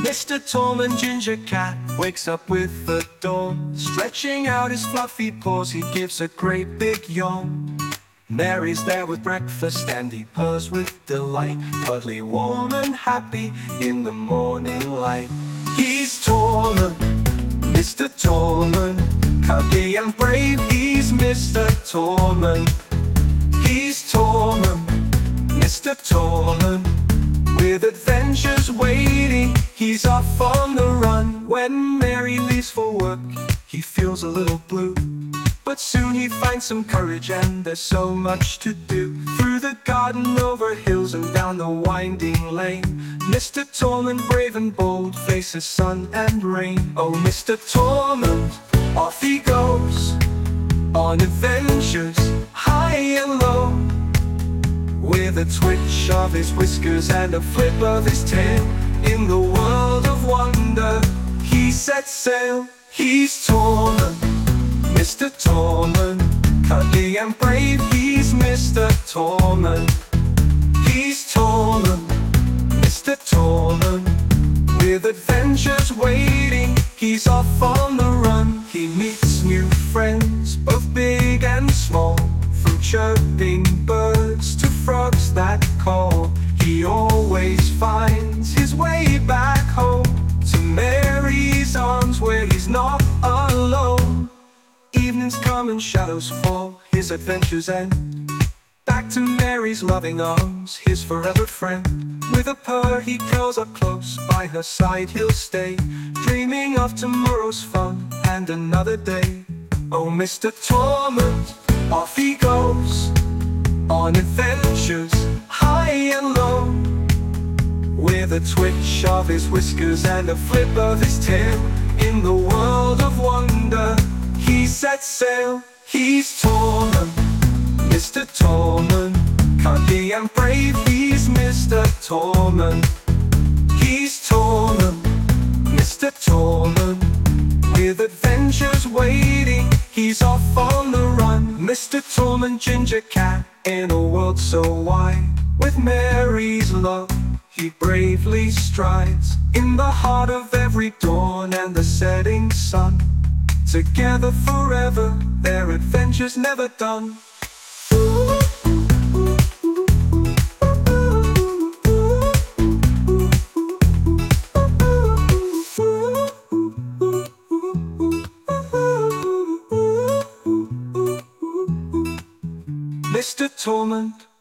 Mr. Tallman Ginger Cat wakes up with the dawn. Stretching out his fluffy paws, he gives a great big yawn. Mary's there with breakfast and he purrs with delight, cuddly, warm and happy in the morning light. He's Tallman, Mr. Tallman, cuddly and brave, he's Mr. Tallman. He's Tallman, Mr. Tallman, with adventures waiting, he's off on the run. When Mary leaves for work, he feels a little blue, but soon he finds some courage and there's so much to do. Through the garden, over hills and down the winding lane, Mr. Tallman, brave and bold, faces sun and rain. Oh, Mr. Tallman, off he goes on adventures high and low. With a twitch of his whiskers and a flip of his tail, in the world of wonder, he sets sail. He's Tallman, Mr. Tallman, cuddly and brave, he's Mr. Tallman. He's Tallman, Mr. Tallman, with adventures waiting, he's off on the run. He meets new friends, both big and small, from chirping birds to frogs that call. He always finds his way back home, to Mary's arms where he's not alone. Evenings come and shadows fall, his adventures end. Back to Mary's loving arms, his forever friend. With a purr he curls up close, by her side he'll stay, dreaming of tomorrow's fun and another day. Oh, Mr. Tallman, off he goes on adventures high and low. With a twitch of his whiskers and a flip of his tail, in the world of wonder, he sets sail. He's Tallman, Mr. Tallman, cuddly and brave, he's Mr. Tallman. He's Tallman, Mr. Tallman, with adventures waiting, he's off on the run. Mr. Tallman Ginger Cat, in a world so wide, with Mary's love, he bravely strides. In the heart of every dawn and the setting sun, together forever, their adventures never done. Mr. Tallman,